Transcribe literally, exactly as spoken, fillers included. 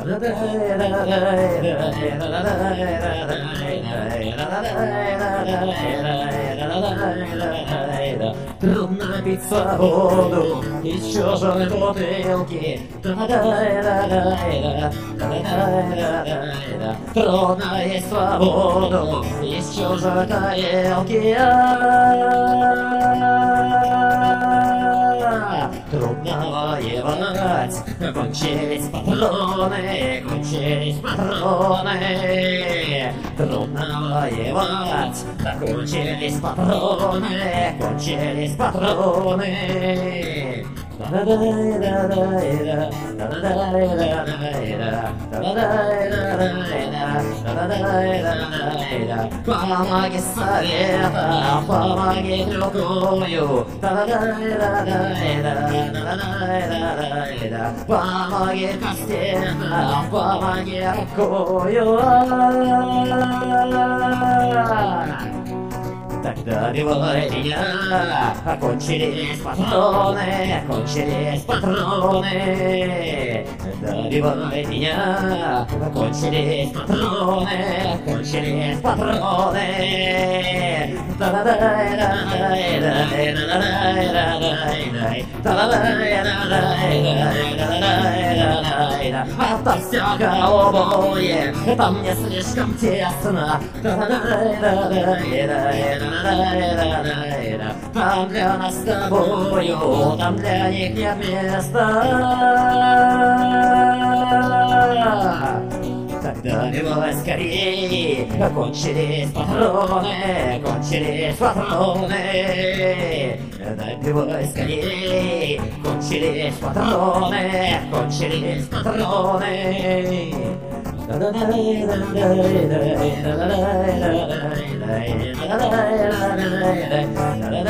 Трудно пить свободу из чужой бутылки. Трудно есть свободу из чужой тарелки. Трудно воевать, кончились патроны, кончились патроны. Трудно воевать, кончились патроны, кончились патроны. Помоги совета, помоги другую. Помоги костям, помоги рукою. Тогда добивай меня, кончились патроны, кончились патроны. Добивай меня, кончились патроны, кончились патроны. Это все голубое, там мне слишком тесно. Там для нас с тобою, там для них нет места. Тогда бегай скорей, кончились патроны, кончились патроны. Добивай скорей, кончились патроны, кончились патроны. Da da da da da da da da da da da da da da da da da